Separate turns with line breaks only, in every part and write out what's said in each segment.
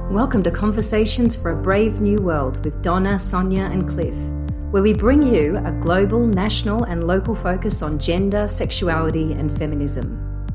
Welcome to Conversations for a Brave New World with Donna, Sonia and Cliff, where we bring you a global, national and local focus on gender, sexuality and feminism.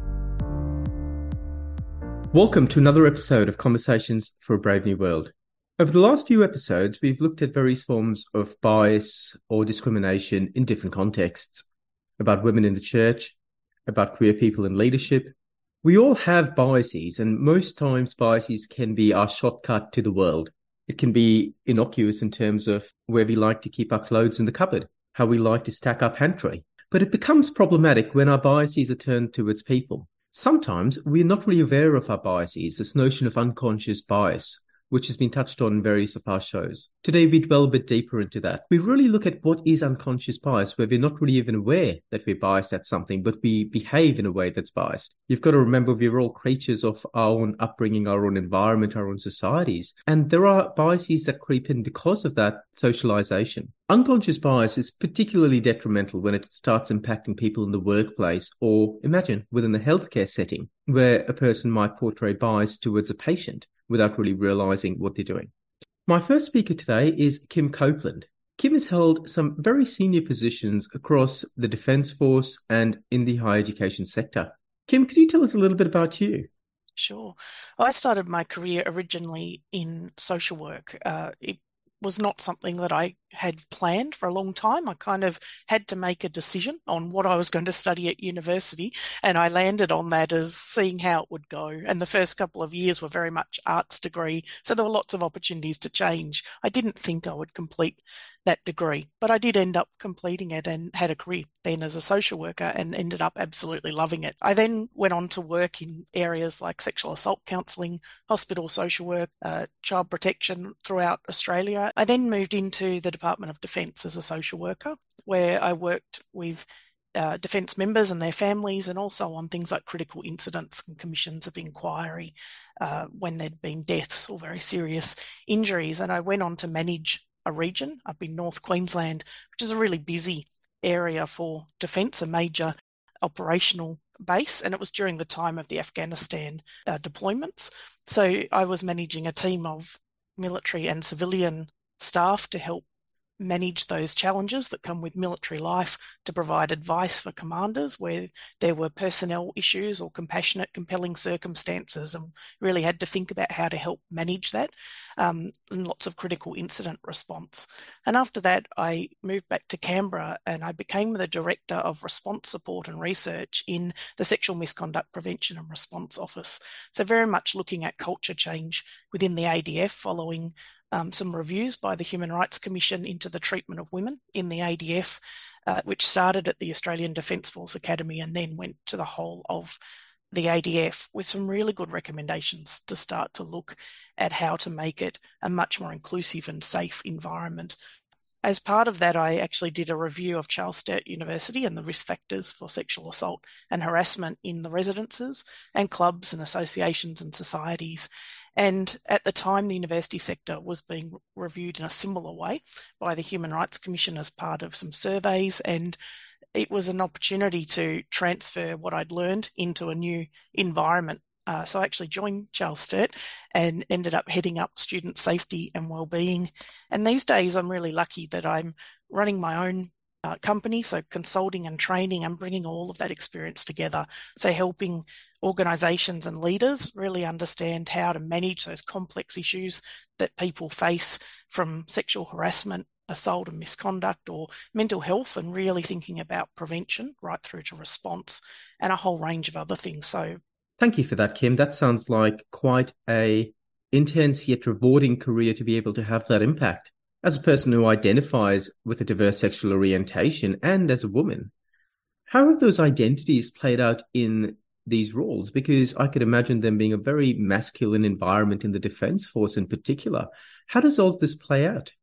Welcome to another episode of Conversations for a Brave New World. Over the last few episodes, we've looked at various forms of bias or discrimination in different contexts, about women in the church, about queer people in leadership. We all have biases, and most times biases can be our shortcut to the world. It can be innocuous in terms of where we like to keep our clothes in the cupboard, how we like to stack our pantry. But it becomes problematic when our biases are turned towards people. Sometimes we're not really aware of our biases, this notion of unconscious bias, which has been touched on in various of our shows. Today, we delve a bit deeper into that. We really look at what is unconscious bias, where we're not really even aware that we're biased at something, but we behave in a way that's biased. You've got to remember we're all creatures of our own upbringing, our own environment, our own societies. And there are biases that creep in because of that socialization. Unconscious bias is particularly detrimental when it starts impacting people in the workplace, or imagine within a healthcare setting, where a person might portray bias towards a patient without really realizing what they're doing. My first speaker today is Kim Copeland. Kim has held some very senior positions across the Defence Force and in the higher education sector. Kim, could you tell us a little bit about you?
Sure. I started my career originally in social work. It was not something that I had planned for a long time. I kind of had to make a decision on what I was going to study at university, and I landed on that as seeing how it would go. And the first couple of years were very much arts degree, so there were lots of opportunities to change. I didn't think I would complete that degree, but I did end up completing it and had a career then as a social worker and ended up absolutely loving it. I then went on to work in areas like sexual assault counselling, hospital social work, child protection throughout Australia. I then moved into the Department of Defence as a social worker, where I worked with Defence members and their families, and also on things like critical incidents and commissions of inquiry when there'd been deaths or very serious injuries. And I went on to manage a region up in North Queensland, which is a really busy area for Defence, a major operational base, and it was during the time of the Afghanistan deployments. So I was managing a team of military and civilian staff to help manage those challenges that come with military life, to provide advice for commanders where there were personnel issues or compassionate, compelling circumstances, and really had to think about how to help manage that, and lots of critical incident response. And after that, I moved back to Canberra and I became the Director of Response Support and Research in the Sexual Misconduct Prevention and Response Office. So very much looking at culture change within the ADF following some reviews by the Human Rights Commission into the treatment of women in the ADF, which started at the Australian Defence Force Academy and then went to the whole of the ADF, with some really good recommendations to start to look at how to make it a much more inclusive and safe environment. As part of that, I actually did a review of Charles Sturt University and the risk factors for sexual assault and harassment in the residences and clubs and associations and societies. And at the time, the university sector was being reviewed in a similar way by the Human Rights Commission as part of some surveys. And it was an opportunity to transfer what I'd learned into a new environment. So I actually joined Charles Sturt and ended up heading up student safety and wellbeing. And these days, I'm really lucky that I'm running my own company, so consulting and training, and bringing all of that experience together. So helping organisations and leaders really understand how to manage those complex issues that people face, from sexual harassment, assault and misconduct, or mental health, and really thinking about prevention right through to response and a whole range of other things. So
thank you for that, Kim. That sounds like quite a intense yet rewarding career to be able to have that impact. As a person who identifies with a diverse sexual orientation and as a woman, how have those identities played out in these roles? Because I could imagine them being a very masculine environment in the Defence Force in particular. How does all this play out?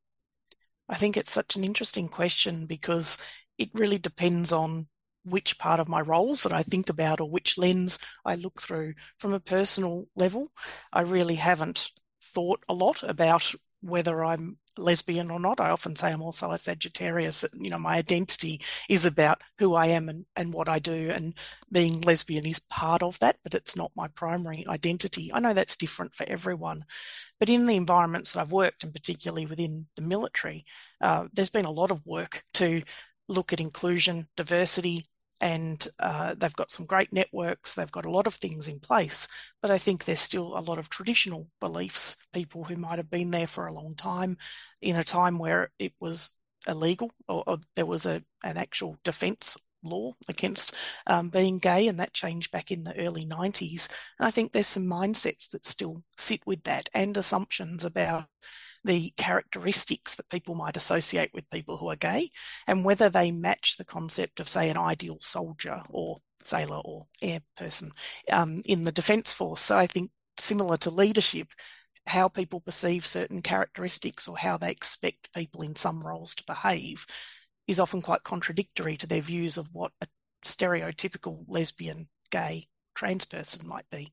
I think it's such an interesting question, because it really depends on which part of my roles that I think about or which lens I look through. From a personal level, I really haven't thought a lot about whether I'm lesbian or not. I often say I'm also a Sagittarius. My identity is about who I am and what I do, and being lesbian is part of that, but it's not my primary identity. I know that's different for everyone. But in the environments that I've worked, and particularly within the military, there's been a lot of work to look at inclusion, diversity, and they've got some great networks. They've got a lot of things in place, but I think there's still a lot of traditional beliefs, people who might have been there for a long time, in a time where it was illegal, or there was an actual defence law against being gay, and that changed back in the early 90s. And I think there's some mindsets that still sit with that, and assumptions about the characteristics that people might associate with people who are gay, and whether they match the concept of, say, an ideal soldier or sailor or air person in the Defence Force. So I think, similar to leadership, how people perceive certain characteristics or how they expect people in some roles to behave is often quite contradictory to their views of what a stereotypical lesbian, gay, trans person might be.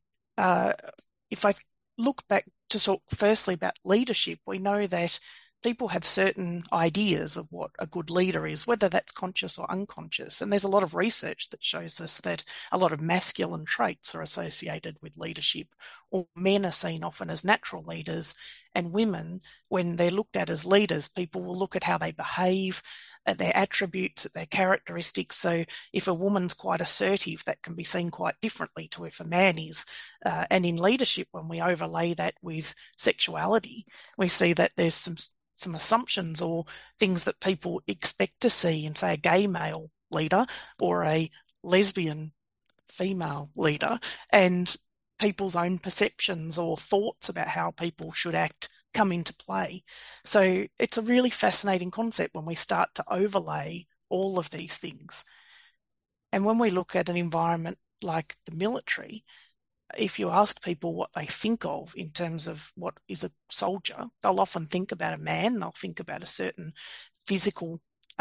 If I look back to talk firstly about leadership, we know that people have certain ideas of what a good leader is, whether that's conscious or unconscious. And there's a lot of research that shows us that a lot of masculine traits are associated with leadership, or men are seen often as natural leaders, and women, when they're looked at as leaders, people will look at how they behave, at their attributes, at their characteristics. So if a woman's quite assertive, that can be seen quite differently to if a man is. And in leadership, when we overlay that with sexuality, we see that there's some assumptions or things that people expect to see in, say, a gay male leader or a lesbian female leader, and people's own perceptions or thoughts about how people should act come into play. So it's a really fascinating concept when we start to overlay all of these things. And when we look at an environment like the military, if you ask people what they think of in terms of what is a soldier, they'll often think about a man, they'll think about a certain physical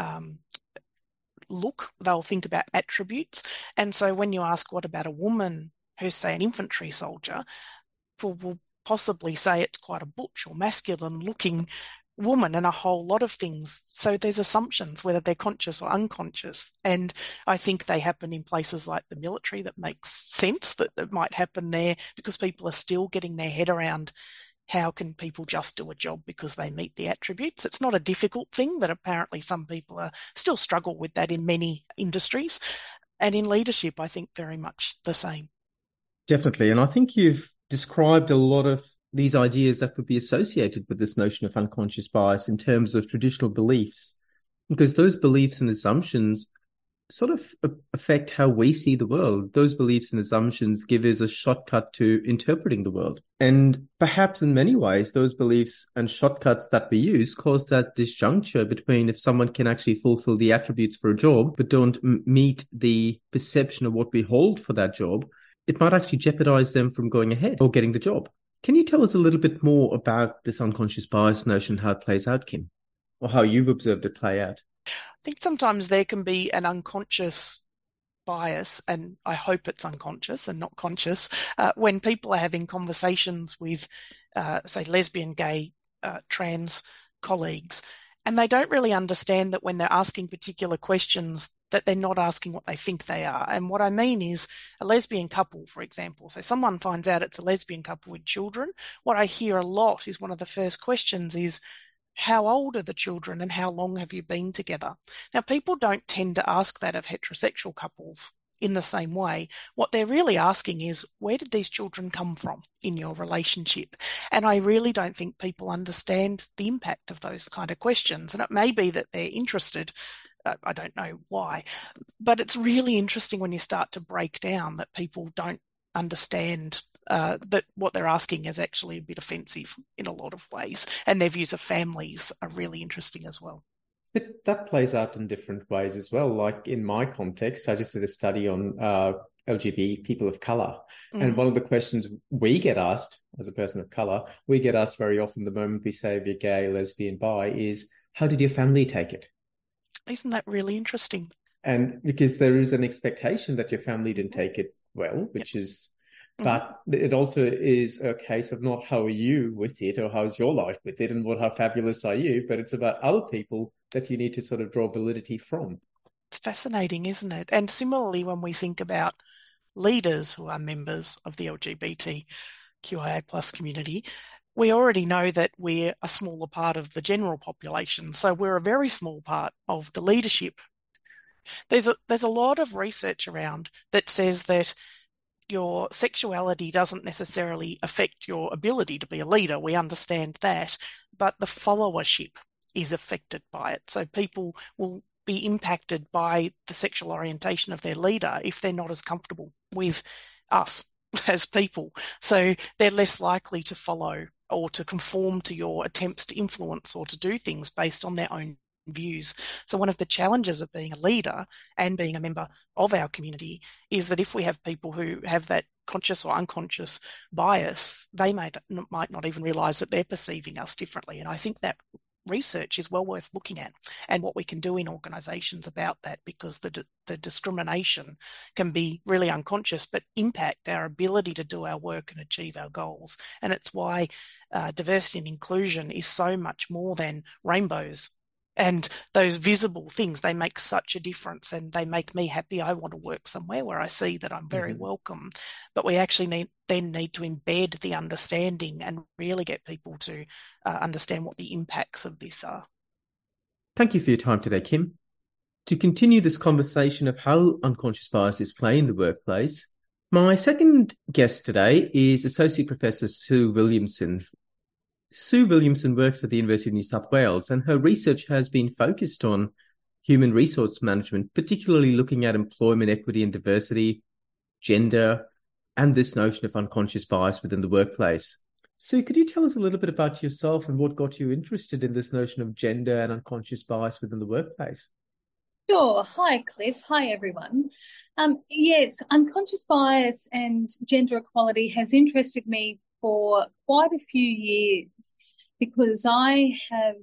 look, they'll think about attributes. And so when you ask what about a woman who's, say, an infantry soldier, people will possibly say it's quite a butch or masculine looking woman and a whole lot of things. So there's assumptions, whether they're conscious or unconscious. And I think they happen in places like the military. That makes sense that it might happen there, because people are still getting their head around how can people just do a job because they meet the attributes. It's not a difficult thing, but apparently some people are still struggle with that in many industries. And in leadership, I think very much the same.
Definitely. And I think you've described a lot of these ideas that would be associated with this notion of unconscious bias in terms of traditional beliefs, because those beliefs and assumptions sort of affect how we see the world. Those beliefs and assumptions give us a shortcut to interpreting the world. And perhaps in many ways, those beliefs and shortcuts that we use cause that disjuncture between if someone can actually fulfill the attributes for a job, but don't meet the perception of what we hold for that job, it might actually jeopardize them from going ahead or getting the job. Can you tell us a little bit more about this unconscious bias notion, how it plays out, Kim, or how you've observed it play out?
I think sometimes there can be an unconscious bias, and I hope it's unconscious and not conscious, when people are having conversations with, say, lesbian, gay, trans colleagues, and they don't really understand that when they're asking particular questions, that they're not asking what they think they are. And what I mean is a lesbian couple, for example. So someone finds out it's a lesbian couple with children. What I hear a lot is one of the first questions is, how old are the children and how long have you been together? Now, people don't tend to ask that of heterosexual couples in the same way. What they're really asking is, where did these children come from in your relationship? And I really don't think people understand the impact of those kind of questions. And it may be that they're interested. I don't know why, but it's really interesting when you start to break down that people don't understand that what they're asking is actually a bit offensive in a lot of ways, and their views of families are really interesting as well.
That plays out in different ways as well. Like in my context, I just did a study on LGBT people of color. Mm-hmm. And one of the questions we get asked as a person of color, we get asked very often the moment we say we're gay, lesbian, bi, is, how did your family take it?
Isn't that really interesting?
And because there is an expectation that your family didn't take it well, which is But it also is a case of not how are you with it or how's your life with it and how fabulous are you, but it's about other people that you need to sort of draw validity from.
It's fascinating, isn't it? And similarly, when we think about leaders who are members of the LGBTQIA plus community, we already know that we're a smaller part of the general population. So we're a very small part of the leadership. There's a lot of research around that says that your sexuality doesn't necessarily affect your ability to be a leader. We understand that, but the followership is affected by it. So people will be impacted by the sexual orientation of their leader if they're not as comfortable with us as people. So they're less likely to follow or to conform to your attempts to influence or to do things based on their own views. So one of the challenges of being a leader and being a member of our community is that if we have people who have that conscious or unconscious bias, they might not even realise that they're perceiving us differently. And I think that research is well worth looking at and what we can do in organisations about that, because the discrimination can be really unconscious but impact our ability to do our work and achieve our goals. And it's why diversity and inclusion is so much more than rainbows. And those visible things, they make such a difference and they make me happy. I want to work somewhere where I see that I'm very welcome. But we actually need to embed the understanding and really get people to understand what the impacts of this are.
Thank you for your time today, Kim. To continue this conversation of how unconscious biases play in the workplace, my second guest today is Associate Professor Sue Williamson. Sue Williamson works at the University of New South Wales, and her research has been focused on human resource management, particularly looking at employment equity and diversity, gender, and this notion of unconscious bias within the workplace. Sue, could you tell us a little bit about yourself and what got you interested in this notion of gender and unconscious bias within the workplace?
Sure. Hi, Cliff. Hi, everyone. Yes, unconscious bias and gender equality has interested me for quite a few years because I have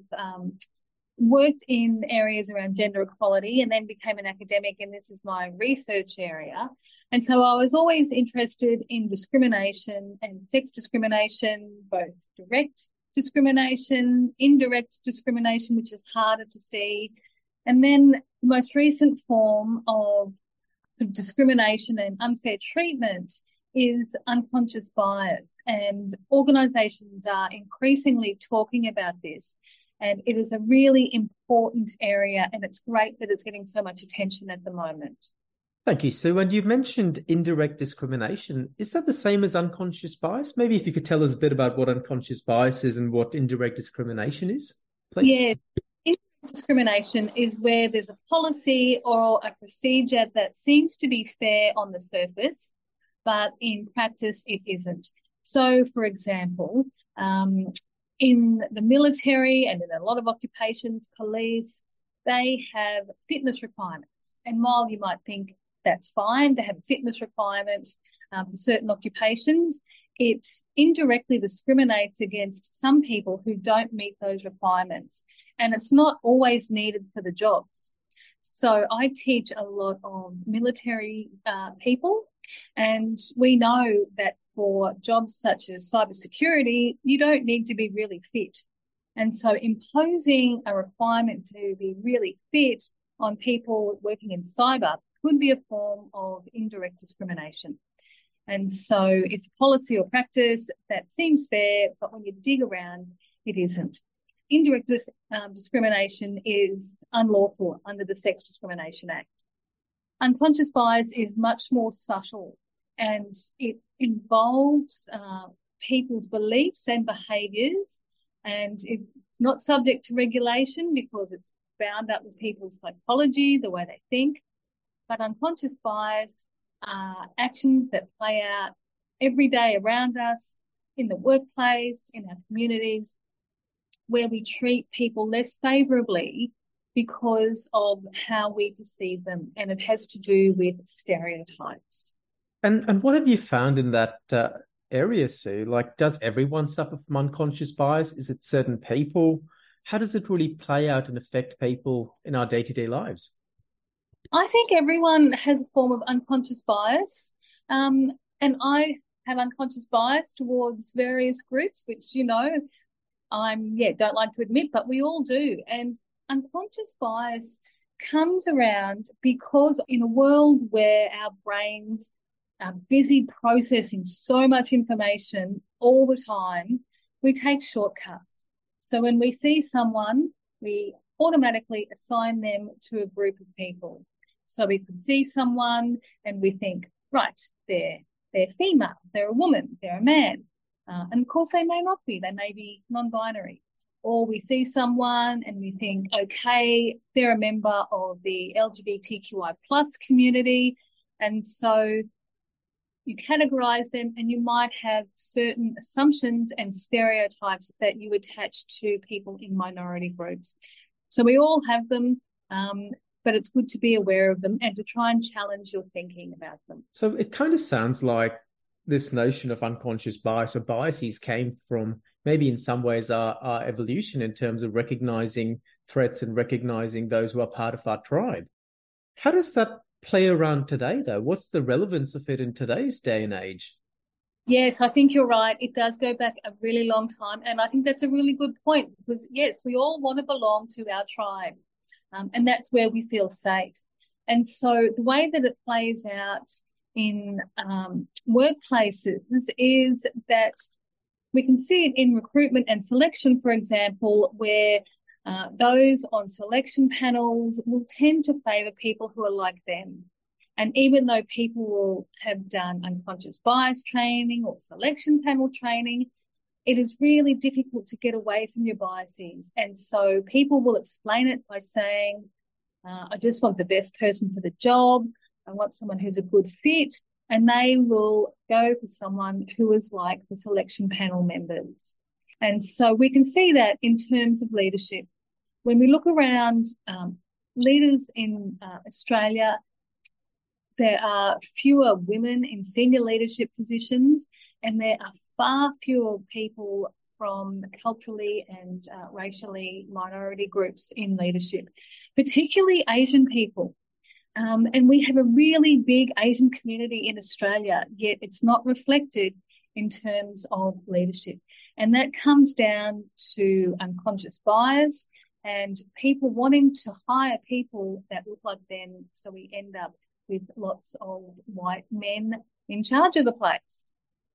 worked in areas around gender equality and then became an academic, and this is my research area. And so I was always interested in discrimination and sex discrimination, both direct discrimination, indirect discrimination, which is harder to see, and then the most recent form of sort of discrimination and unfair treatment is unconscious bias. And organisations are increasingly talking about this. And it is a really important area, and it's great that it's getting so much attention at the moment.
Thank you, Sue. And you've mentioned indirect discrimination. Is that the same as unconscious bias? Maybe if you could tell us a bit about what unconscious bias is and what indirect discrimination is, please.
Yeah. Discrimination is where there's a policy or a procedure that seems to be fair on the surface, but in practice it isn't. So, for example, in the military and in a lot of occupations, police, they have fitness requirements. And while you might think that's fine to have fitness requirements for certain occupations, it indirectly discriminates against some people who don't meet those requirements. And it's not always needed for the jobs. So I teach a lot of military people, and we know that for jobs such as cybersecurity, you don't need to be really fit. And so imposing a requirement to be really fit on people working in cyber could be a form of indirect discrimination. And so it's policy or practice that seems fair, but when you dig around, it isn't. Indirect discrimination is unlawful under the Sex Discrimination Act. Unconscious bias is much more subtle, and it involves people's beliefs and behaviours, and it's not subject to regulation because it's bound up with people's psychology, the way they think. But unconscious bias are actions that play out every day around us, in the workplace, in our communities, where we treat people less favourably because of how we perceive them, and it has to do with stereotypes.
And what have you found in that area, Sue? Like, does everyone suffer from unconscious bias? Is it certain people? How does it really play out and affect people in our day-to-day lives?
I think everyone has a form of unconscious bias. And I have unconscious bias towards various groups, which, don't like to admit, but we all do. And unconscious bias comes around because in a world where our brains are busy processing so much information all the time, we take shortcuts. So when we see someone, we automatically assign them to a group of people. So we could see someone and we think, right, they're female, they're a woman, they're a man. And of course they may not be, they may be non-binary. Or we see someone and we think, okay, they're a member of the LGBTQI plus community. And so you categorize them and you might have certain assumptions and stereotypes that you attach to people in minority groups. So we all have them, but it's good to be aware of them and to try and challenge your thinking about them.
So it kind of sounds like this notion of unconscious bias or biases came from maybe in some ways our evolution in terms of recognizing threats and recognizing those who are part of our tribe. How does that play around today, though? What's the relevance of it in today's day and age?
Yes, I think you're right. It does go back a really long time. And I think that's a really good point because, yes, we all want to belong to our tribe. And that's where we feel safe. And so the way that it plays out in workplaces is that we can see it in recruitment and selection, for example, where those on selection panels will tend to favour people who are like them. And even though people will have done unconscious bias training or selection panel training, it is really difficult to get away from your biases. And so people will explain it by saying, I just want the best person for the job. I want someone who's a good fit. And they will go for someone who is like the selection panel members. And so we can see that in terms of leadership. When we look around leaders in Australia, there are fewer women in senior leadership positions, and there are far fewer people from culturally and racially minority groups in leadership, particularly Asian people. And we have a really big Asian community in Australia, yet it's not reflected in terms of leadership. And that comes down to unconscious bias and people wanting to hire people that look like them, so we end up with lots of white men in charge of the place.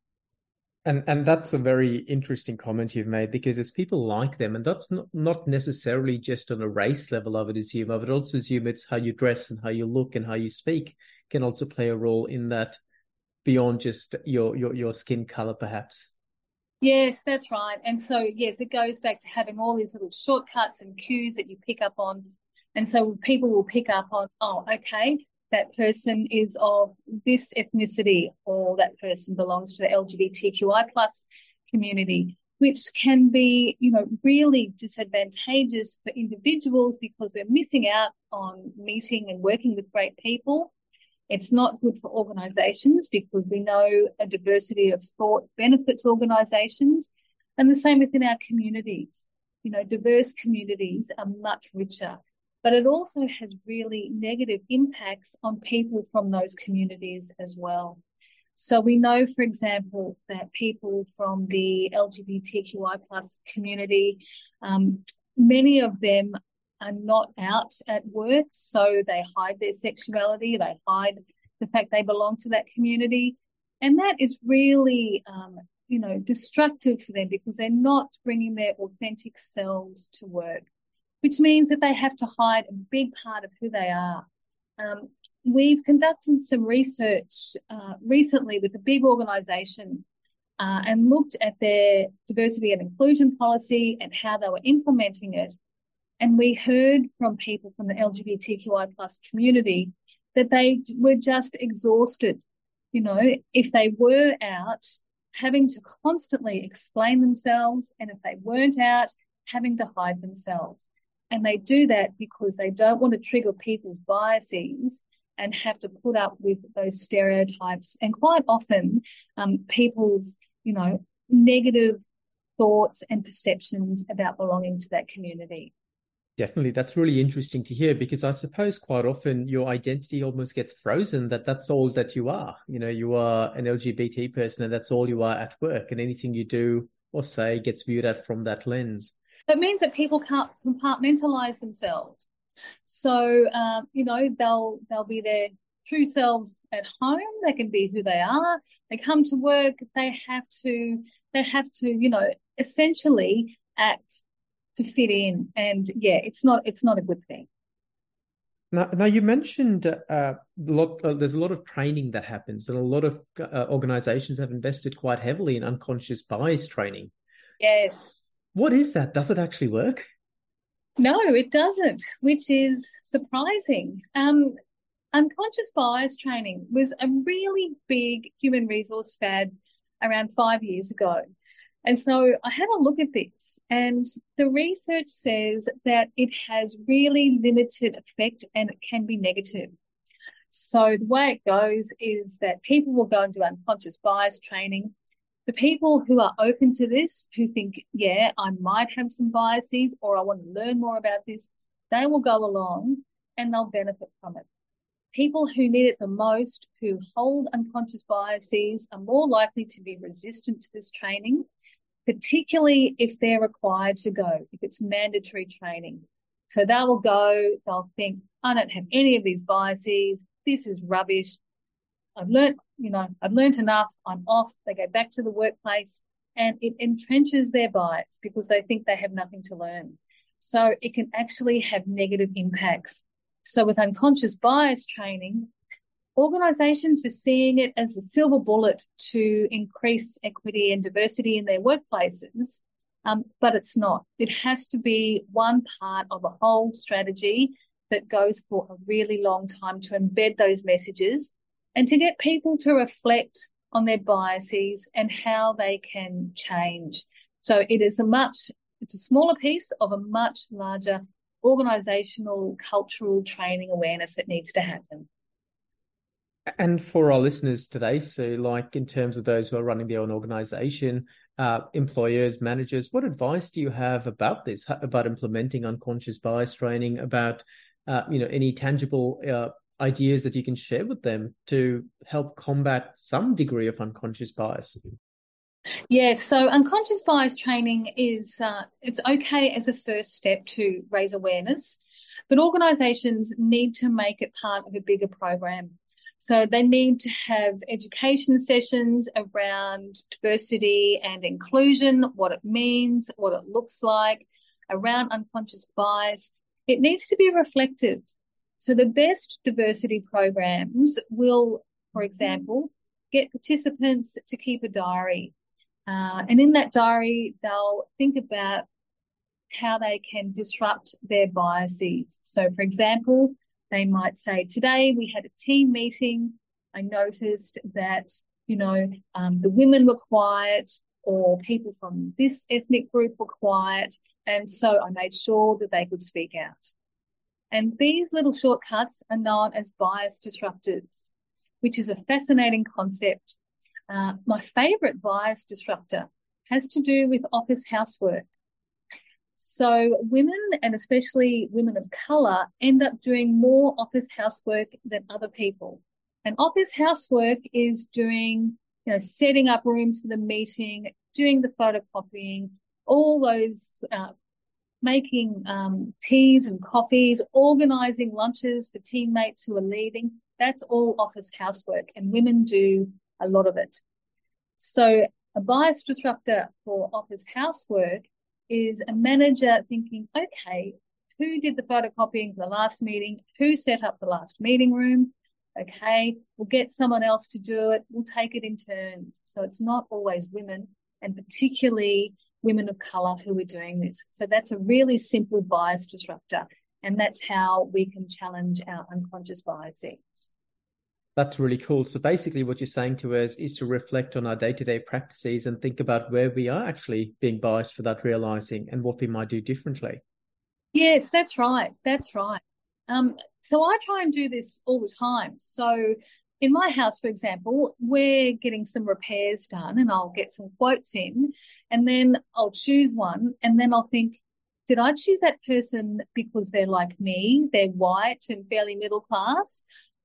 And that's a very interesting comment you've made, because it's people like them, and that's not necessarily just on a race level, I would assume. I would also assume it's how you dress and how you look and how you speak can also play a role in that, beyond just your skin color, perhaps.
Yes, that's right. And so, yes, it goes back to having all these little shortcuts and cues that you pick up on. And so people will pick up on, oh, okay, that person is of this ethnicity, or that person belongs to the LGBTQI plus community, which can be, really disadvantageous for individuals because we're missing out on meeting and working with great people. It's not good for organisations because we know a diversity of thought benefits organisations, and the same within our communities. Diverse communities are much richer. But it also has really negative impacts on people from those communities as well. So we know, for example, that people from the LGBTQI plus community, many of them are not out at work, so they hide their sexuality, they hide the fact they belong to that community. And that is really, destructive for them because they're not bringing their authentic selves to work, which means that they have to hide a big part of who they are. We've conducted some research recently with a big organisation and looked at their diversity and inclusion policy and how they were implementing it. And we heard from people from the LGBTQI plus community that they were just exhausted. If they were out, having to constantly explain themselves, and if they weren't out, having to hide themselves. And they do that because they don't want to trigger people's biases and have to put up with those stereotypes and quite often people's, negative thoughts and perceptions about belonging to that community.
Definitely. That's really interesting to hear, because I suppose quite often your identity almost gets frozen, that's all that you are. You know, you are an LGBT person and that's all you are at work, and anything you do or say gets viewed at from that lens.
It means that people can't compartmentalize themselves. So, they'll be their true selves at home. They can be who they are. They come to work. They have to, essentially act to fit in. And yeah, it's not a good thing.
Now you mentioned there's a lot of training that happens, and a lot of organizations have invested quite heavily in unconscious bias training.
Yes.
What is that? Does it actually work?
No, it doesn't, which is surprising. Unconscious bias training was a really big human resource fad around 5 years ago. And so I had a look at this, and the research says that it has really limited effect and it can be negative. So the way it goes is that people will go and do unconscious bias training. The people who are open to this, who think, yeah, I might have some biases or I want to learn more about this, they will go along and they'll benefit from it. People who need it the most, who hold unconscious biases, are more likely to be resistant to this training, particularly if they're required to go, if it's mandatory training. So they will go, they'll think, I don't have any of these biases, this is rubbish, I've learned enough, I'm off. They go back to the workplace and it entrenches their bias because they think they have nothing to learn. So it can actually have negative impacts. So with unconscious bias training, organisations were seeing it as a silver bullet to increase equity and diversity in their workplaces, but it's not. It has to be one part of a whole strategy that goes for a really long time to embed those messages and to get people to reflect on their biases and how they can change. So it's a smaller piece of a much larger organisational, cultural training awareness that needs to happen.
And for our listeners today, so like in terms of those who are running their own organisation, employers, managers, what advice do you have about this, about implementing unconscious bias training, about any tangible ideas that you can share with them to help combat some degree of unconscious bias?
Yes, so unconscious bias training is it's okay as a first step to raise awareness, but organisations need to make it part of a bigger program. So they need to have education sessions around diversity and inclusion, what it means, what it looks like, around unconscious bias. It needs to be reflective. So the best diversity programs will, for example, get participants to keep a diary. And in that diary, they'll think about how they can disrupt their biases. So, for example, they might say, today we had a team meeting. I noticed that, the women were quiet, or people from this ethnic group were quiet. And so I made sure that they could speak out. And these little shortcuts are known as bias disruptors, which is a fascinating concept. My favourite bias disruptor has to do with office housework. So women, and especially women of colour, end up doing more office housework than other people. And office housework is doing, setting up rooms for the meeting, doing the photocopying, all those, making teas and coffees, organising lunches for teammates who are leaving. That's all office housework, and women do a lot of it. So a bias disruptor for office housework is a manager thinking, okay, who did the photocopying for the last meeting? Who set up the last meeting room? Okay, we'll get someone else to do it. We'll take it in turns. So it's not always women, and particularly women of colour who are doing this. So that's a really simple bias disruptor, and that's how we can challenge our unconscious biases.
That's really cool. So basically what you're saying to us is to reflect on our day-to-day practices and think about where we are actually being biased without realising, and what we might do differently.
Yes, that's right. That's right. So I try and do this all the time. So in my house, for example, we're getting some repairs done, and I'll get some quotes in, and then I'll choose one, and then I'll think, did I choose that person because they're like me, they're white and fairly middle class,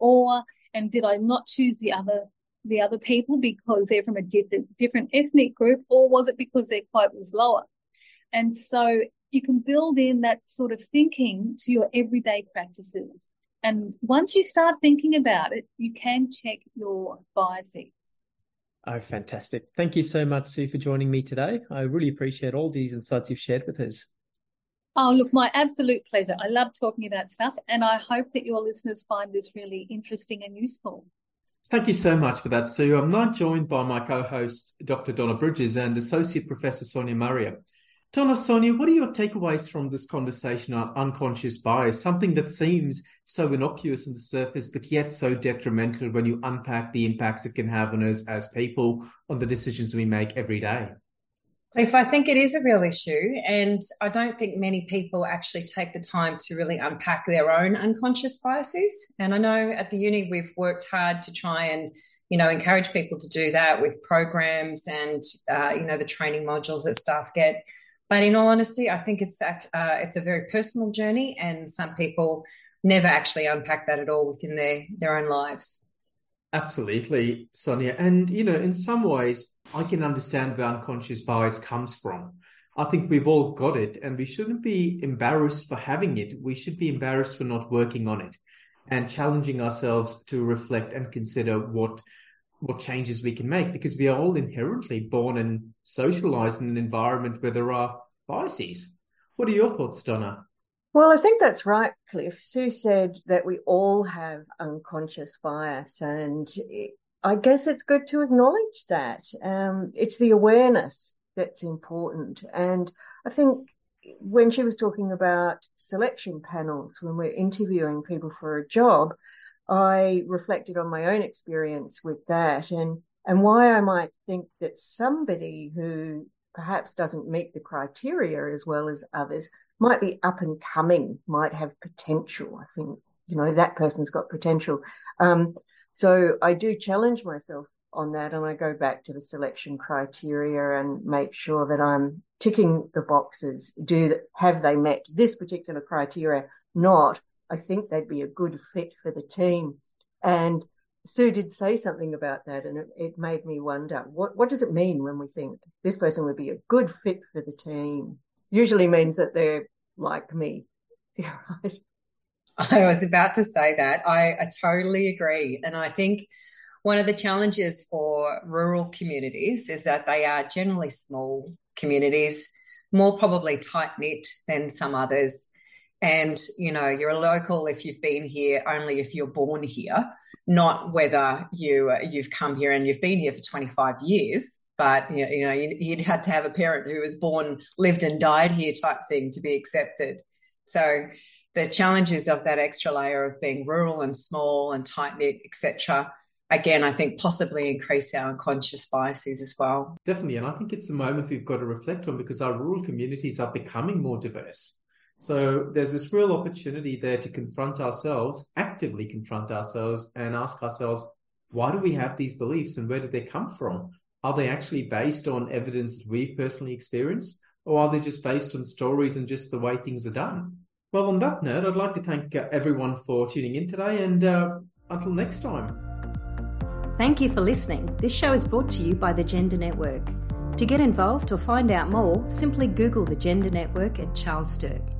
and did I not choose the other people because they're from a different ethnic group, or was it because their quote was lower? And so you can build in that sort of thinking to your everyday practices. And once you start thinking about it, you can check your biases.
Oh, fantastic. Thank you so much, Sue, for joining me today. I really appreciate all these insights you've shared with us.
Oh, look, my absolute pleasure. I love talking about stuff, and I hope that your listeners find this really interesting and useful.
Thank you so much for that, Sue. I'm now joined by my co-host, Dr. Donna Bridges, and Associate Professor Sonia Maria. Donna, Sonia, what are your takeaways from this conversation on unconscious bias, something that seems so innocuous on the surface, but yet so detrimental when you unpack the impacts it can have on us as people, on the decisions we make every day?
Cliff, I think it is a real issue, and I don't think many people actually take the time to really unpack their own unconscious biases. And I know at the uni we've worked hard to try and, encourage people to do that with programs and, the training modules that staff get. But in all honesty, I think it's a very personal journey, and some people never actually unpack that at all within their own lives.
Absolutely, Sonia. And, in some ways, I can understand where unconscious bias comes from. I think we've all got it, and we shouldn't be embarrassed for having it. We should be embarrassed for not working on it and challenging ourselves to reflect and consider what changes we can make, because we are all inherently born and socialized in an environment where there are biases. What are your thoughts, Donna?
Well, I think that's right, Cliff. Sue said that we all have unconscious bias, and I guess it's good to acknowledge that. It's the awareness that's important. And I think when she was talking about selection panels, when we're interviewing people for a job, I reflected on my own experience with that and why I might think that somebody who perhaps doesn't meet the criteria as well as others might be up and coming, might have potential. I think, that person's got potential. So I do challenge myself on that, and I go back to the selection criteria and make sure that I'm ticking the boxes. Have they met this particular criteria? Not, I think they'd be a good fit for the team. And Sue did say something about that, and it made me wonder, what does it mean when we think this person would be a good fit for the team? Usually means that they're like me. Right?
I was about to say that. I totally agree. And I think one of the challenges for rural communities is that they are generally small communities, more probably tight-knit than some others. And, you're a local if you've been here, only if you're born here, not whether you've come here and you've been here for 25 years. But, you'd had to have a parent who was born, lived and died here type thing to be accepted. So the challenges of that extra layer of being rural and small and tight-knit, etc., again, I think possibly increase our unconscious biases as well.
Definitely. And I think it's a moment we've got to reflect on, because our rural communities are becoming more diverse. So there's this real opportunity there to actively confront ourselves and ask ourselves, why do we have these beliefs and where did they come from? Are they actually based on evidence that we've personally experienced, or are they just based on stories and just the way things are done? Well, on that note, I'd like to thank everyone for tuning in today, and until next time.
Thank you for listening. This show is brought to you by the Gender Network. To get involved or find out more, simply Google the Gender Network at Charles Sturt.